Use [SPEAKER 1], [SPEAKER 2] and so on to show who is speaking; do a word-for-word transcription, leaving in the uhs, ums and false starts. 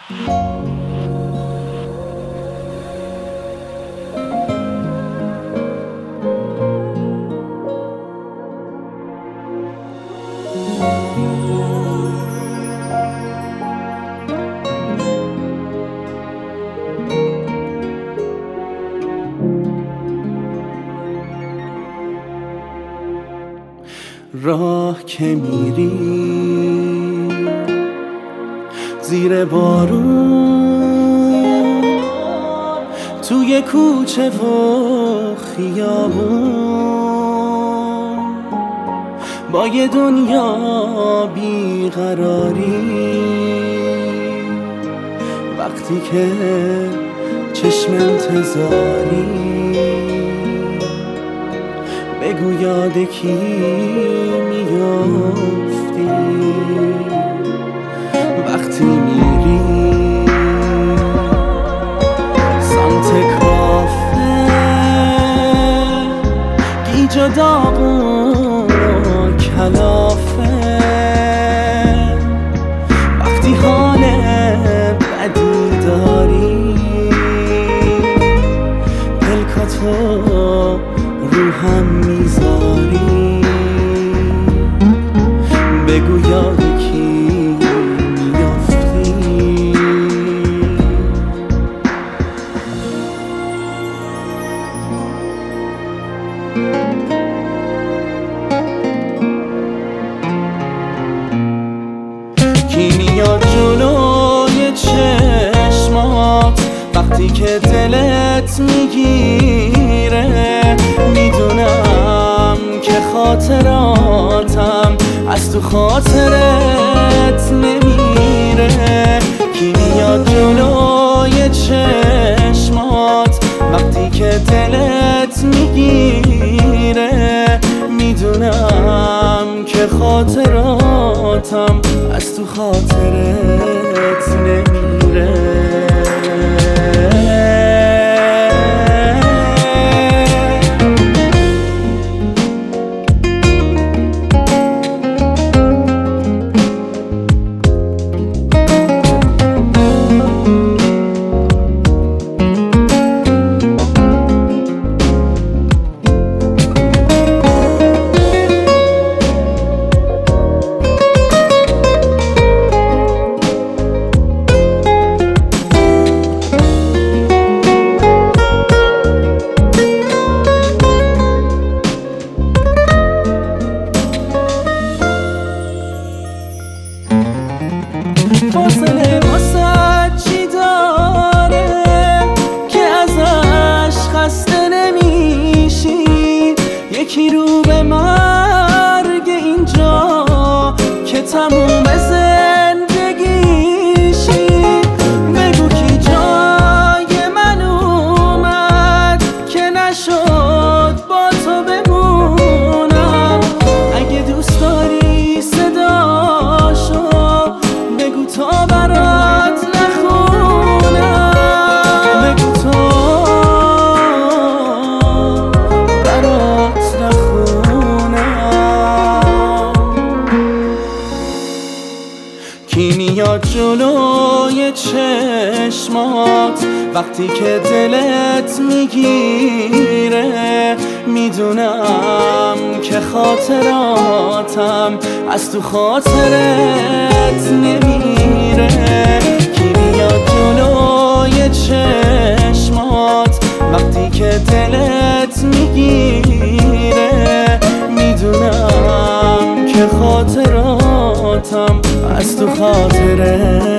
[SPEAKER 1] راه که میری زیر بارون، توی کوچه و خیابون، با یه دنیا بیقراری، وقتی که چشم انتظاری، بگو یاد کی میافتی وقتی میری سمت کافه، گیج و داغون و کلافه، وقتی حال بدی داری، پلکاتو رو هم میذاری، بگو یاد کی میافتی کی میاد جلوی چشمات وقتی که دلت میگیره، میدونم که خاطراتم از تو خاطرت نمیره. کی میاد جلوی چشمات وقتی که دلت میگیره، میدونم که خاطراتم از تو خاطرت نمیره. فاصله واسه چی داره که ازش خسته نمیشی؟ یکی رو به مرگ اینجا که تموم زندگیشی، بگو کی جای من اومد که نشد با تو بمونم. اگه دوست داری صداشو بگو تا برات نخونم، بگو تا برات نخونم. کی میاد جلوی چشمات وقتی که دلت میگیره، میدونم که خاطراتم از تو خاطرت نمیره. کی میاد جلوی چشمات وقتی که دلت میگیره، میدونم که خاطراتم از تو خاطرت